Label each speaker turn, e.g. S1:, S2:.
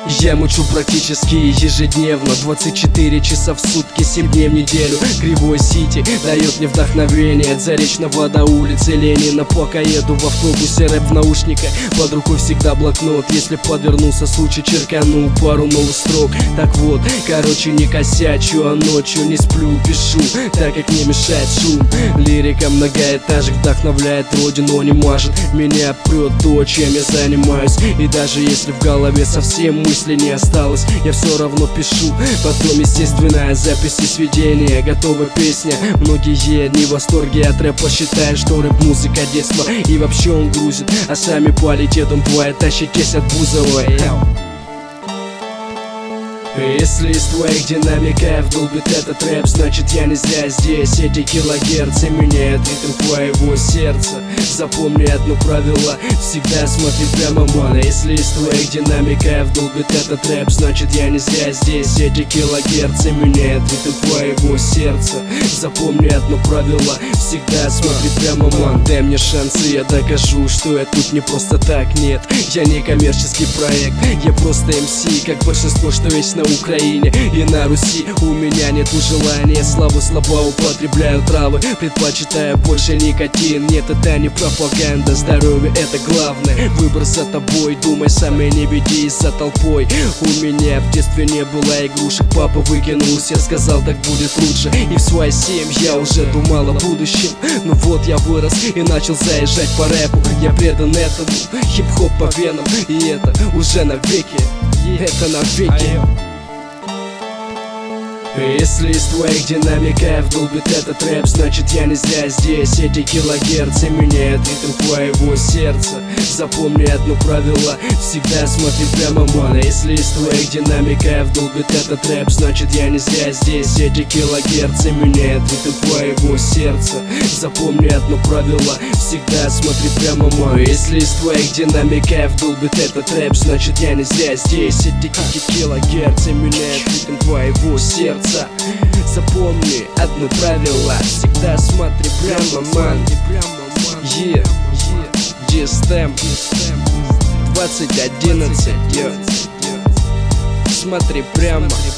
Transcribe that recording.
S1: Я мучу практически ежедневно, 24 часа в сутки, 7 дней в неделю. Кривой Сити дает мне вдохновение, Заречного до улицы Ленина. Пока еду в автобусе, рэп в наушниках, под рукой всегда блокнот. Если подвернулся случай, черкану пару новых строк. Так вот, короче, не косячу, а ночью не сплю, пишу, так как не мешает шум. Лирика многоэтажек вдохновляет родину, не мажет. Меня прет то, чем я занимаюсь. И даже если в голове совсем мысли не осталось, я все равно пишу. Потом естественная запись и сведения, готова песня. Многие не в восторге от рэпа, считают, что рэп-музыка детства, и вообще он грузит. А сами по алитетам твоя тащитесь от Бузовой. Если из твоих динамиков долбит этот рэп, значит я не зря здесь. Эти килогерцы меняют ритм твоего сердца. Запомни одно правило, всегда смотри прямо, ман. Если из твоих динамиков долбит этот рэп, значит я не зря здесь. Эти килогерцы меняют ритм твоего сердца. Запомни одно правило, всегда смотри прямо, ман. Дай мне шанс, и я докажу, что я тут не просто так. Нет, я не коммерческий проект, я просто МС, как большинство, что есть на Украине и на Руси. У меня нету желания славы, слабо употребляю травы, предпочитаю больше никотин. Нет, это не пропаганда, здоровье это главное. Выбор за тобой, думай сам и не ведись за толпой. У меня в детстве не было игрушек, папа выкинулся, сказал, так будет лучше. И в свои 7 я уже думал о будущем. Но вот я вырос и начал заезжать по рэпу. Я предан этому, хип-хоп по венам, и это уже навеки, это навеки. Если из твоих динамиков долбит этот рэп, значит я не зря здесь. Эти килогерцы меняют ритм твоего сердца. Запомни одно правило, всегда смотри прямо, ман. Если из твоих динамиков долбит этот рэп, значит я не зря здесь. Эти килогерцы меняют ритм твоего сердца. Запомни одно правило, всегда смотри прямо, ман. Если из твоих динамиков долбит этот рэп, значит я не зря здесь. Эти килогерцы меняют ритм твоего сердца. Запомни одно правило, всегда смотри прямо, ман. G-Stem 2011, смотри прямо.